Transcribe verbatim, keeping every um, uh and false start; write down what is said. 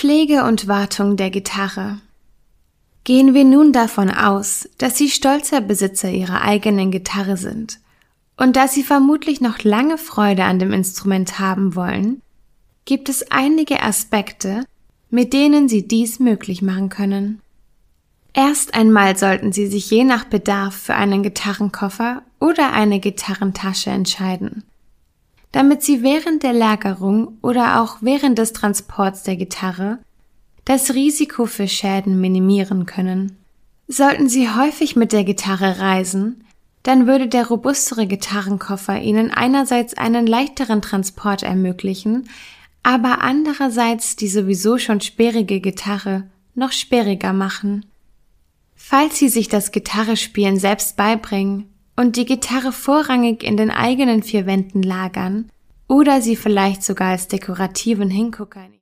Pflege und Wartung der Gitarre. Gehen wir nun davon aus, dass Sie stolzer Besitzer Ihrer eigenen Gitarre sind und dass Sie vermutlich noch lange Freude an dem Instrument haben wollen, gibt es einige Aspekte, mit denen Sie dies möglich machen können. Erst einmal sollten Sie sich je nach Bedarf für einen Gitarrenkoffer oder eine Gitarrentasche entscheiden, damit Sie während der Lagerung oder auch während des Transports der Gitarre das Risiko für Schäden minimieren können. Sollten Sie häufig mit der Gitarre reisen, dann würde der robustere Gitarrenkoffer Ihnen einerseits einen leichteren Transport ermöglichen, aber andererseits die sowieso schon sperrige Gitarre noch sperriger machen. Falls Sie sich das Gitarrespielen selbst beibringen und die Gitarre vorrangig in den eigenen vier Wänden lagern oder sie vielleicht sogar als dekorativen Hingucker